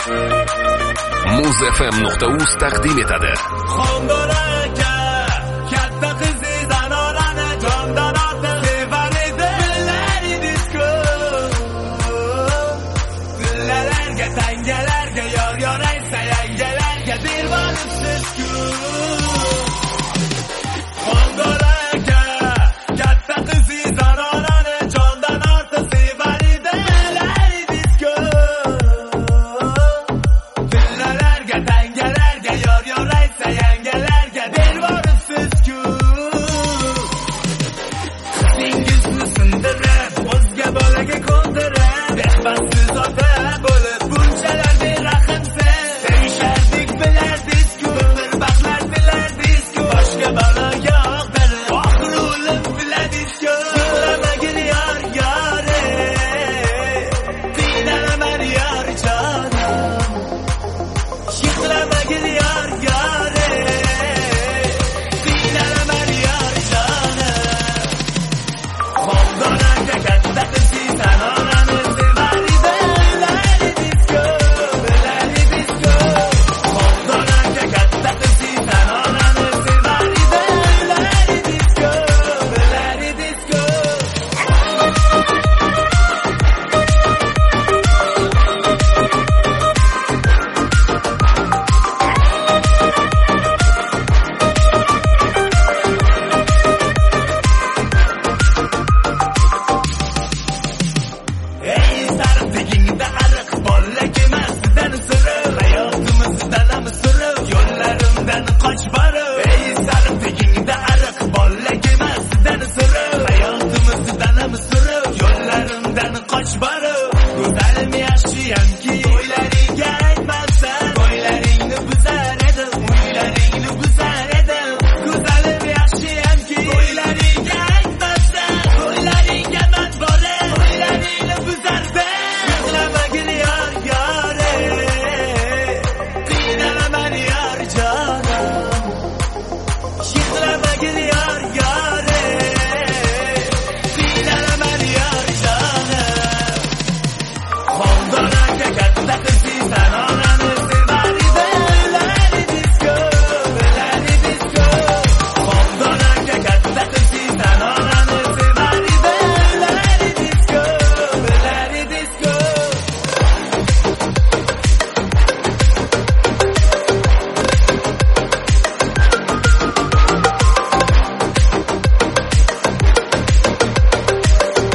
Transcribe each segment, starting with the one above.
Muzfm.uz taqdim etadi. Xondola aka, katta qizi zanorani jondan ortiq sevar edi. Dillari disko, dillalarga, tangalarga, yor aytsa yangalarga dilboribsiz-ku. Xondola aka, katta qizi zanorani jondan ortiq sevar edi. Dillari disko, dillalarga, tangalarga, yor aytsa yangalarga dilboribsiz-ku. Qizingizni sindirib, o'zga bolaga ko'ndirib, behbatsiz ota bo'lib bunchalar berahmsiz. Sevishardik bilardizku, bir baxtlar tilardizku, boshqa bola yo'q berib, oxiri o'lim biladizku. Yig'lamagin yor yore, qiynalaman yor jonim. Yig'lamagin yor yore, qiynalaman yor jonim. Xondola aka, katta qizi zanorani sevar edi. Dillari disko, dillari disko. Xondola aka, katta qizi zanorani sevar edi. Dillari disko, dillari disko. Ey sarib tegingda ariq, bollak emasdan sirib, hayotimizdan ham sirib, yo'llarimdan qoch borib. Ey sarib tegingda ariq, bollak emasdan sirib, hayotimizdan ham sirib, yo'llarimdan qoch borib. Go'zalim yaxshiyamki, o'ylaringga aytmasdan, o'ylaringni buzar edim, o'ylaringni buzar edim. Go'zalim yaxshiyamki, o'ylaringga aytmasdan, o'ylaringga man borib, o'ylaringni buzardim. Yig'lamagin yor yore, qiynalaman yor jonim. Yig'lamagin yor yore, qiynalaman yor jonim. Xondola aka, katta qizi zanorani sevar edi. Dillari disko, dillari disko. Xondola aka, katta qizi zanorani sevar edi. Dillari disko, dillari disko.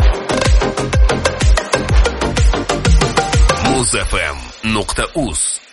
Muzfm.uz